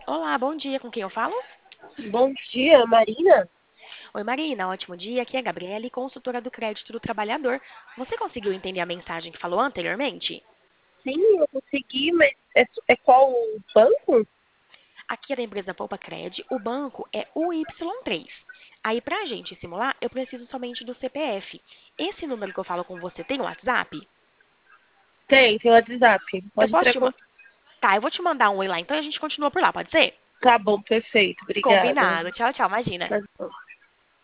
Olá, bom dia. Com quem eu falo? Bom dia, Marina. Oi, Marina. Ótimo dia. Aqui é a Gabriele, consultora do crédito do trabalhador. Você conseguiu entender a mensagem que falou anteriormente? Sim, eu consegui, mas é qual o banco? Aqui é da empresa Poupa Cred. O banco é o Y3. Aí, pra gente simular, eu preciso somente do CPF. Esse número que eu falo com você tem o WhatsApp? Tem o WhatsApp. Eu Pode posso entrar te... com. Tá, eu vou te mandar um oi lá, então e a gente continua por lá, pode ser? Tá bom, perfeito. Obrigada. Combinado. Tchau, tchau. Imagina. Tá bom.